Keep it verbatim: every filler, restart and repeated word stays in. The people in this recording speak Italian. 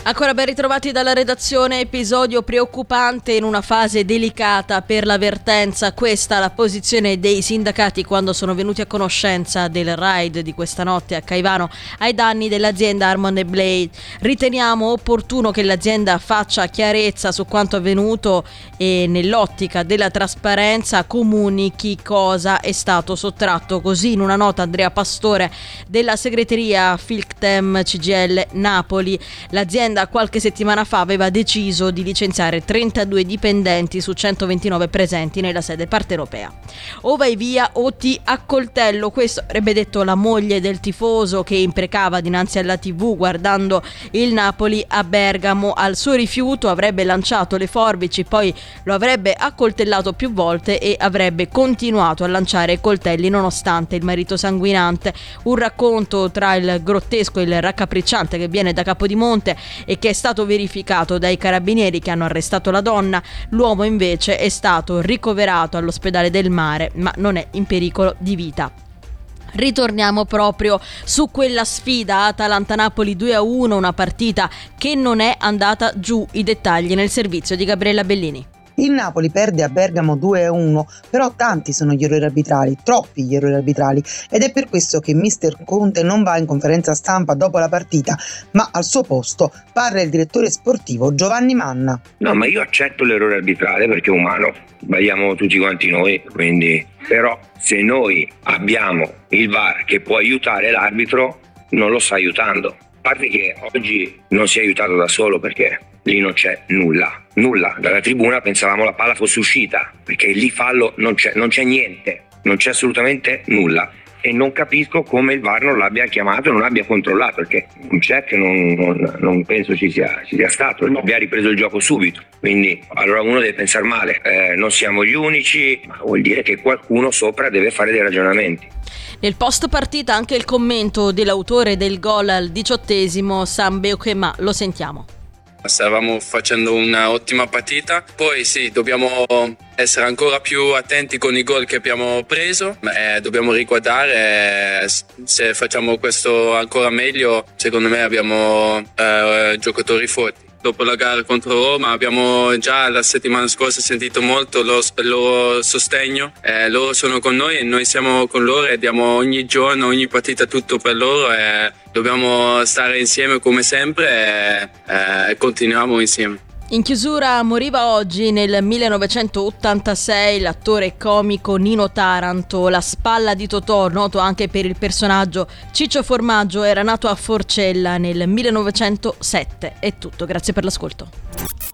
Ancora ben ritrovati dalla redazione, episodio preoccupante in una fase delicata per la Vertenza. Questa la posizione dei sindacati quando sono venuti a conoscenza del raid di questa notte a Caivano ai danni dell'azienda Armond and Blade. Riteniamo opportuno che l'azienda faccia chiarezza su quanto avvenuto e nell'ottica della trasparenza comunichi cosa è stato sottratto. Così in una nota Andrea Pastore della segreteria Filctem C G I L Napoli. L'azienda qualche settimana fa aveva deciso di licenziare trentadue dipendenti su centoventinove presenti nella sede partenopea. O vai via o ti accoltello, questo avrebbe detto la moglie del tifoso che imprecava dinanzi alla tivù guardando il Napoli a Bergamo. Al suo rifiuto avrebbe lanciato le forbici, poi lo avrebbe accoltellato più volte e avrebbe continuato a lanciare coltelli nonostante il marito sanguinante. Un racconto tra il grottesco e il raccapricciante che viene da Capodimonte e che è stato verificato dai carabinieri che hanno arrestato la donna. L'uomo invece è stato ricoverato all'ospedale del Mare, ma non è in pericolo di vita. Ritorniamo proprio su quella sfida Atalanta-Napoli due a uno, una partita che non è andata giù. I dettagli nel servizio di Gabriella Bellini. Il Napoli perde a Bergamo due a uno, però tanti sono gli errori arbitrali, troppi gli errori arbitrali, ed è per questo che mister Conte non va in conferenza stampa dopo la partita, ma al suo posto parla il direttore sportivo Giovanni Manna. No, ma io accetto l'errore arbitrale perché è umano, sbagliamo tutti quanti noi, quindi però se noi abbiamo il V A R che può aiutare l'arbitro, non lo sta aiutando. A parte che oggi non si è aiutato da solo perché lì non c'è nulla, nulla. Dalla tribuna pensavamo la palla fosse uscita, perché lì fallo non c'è, non c'è niente, non c'è assolutamente nulla. E non capisco come il V A R non l'abbia chiamato e non l'abbia controllato, perché un check non, non, non penso ci sia, ci sia stato, perché abbia ripreso il gioco subito. Quindi allora uno deve pensare male, eh, non siamo gli unici, ma vuol dire che qualcuno sopra deve fare dei ragionamenti. Nel post partita anche il commento dell'autore del gol al diciottesimo, Sam Beukema, lo sentiamo. Stavamo facendo un'ottima partita, poi sì, dobbiamo essere ancora più attenti con i gol che abbiamo preso, eh, dobbiamo riguardare, eh, se facciamo questo ancora meglio, secondo me abbiamo eh, giocatori forti. Dopo la gara contro Roma abbiamo già la settimana scorsa sentito molto il loro, loro sostegno, eh, loro sono con noi e noi siamo con loro e diamo ogni giorno, ogni partita tutto per loro e dobbiamo stare insieme come sempre e, e continuiamo insieme. In chiusura moriva oggi nel millenovecentottantasei l'attore comico Nino Taranto, la spalla di Totò, noto anche per il personaggio Ciccio Formaggio. Era nato a Forcella nel millenovecentosette. È tutto, grazie per l'ascolto.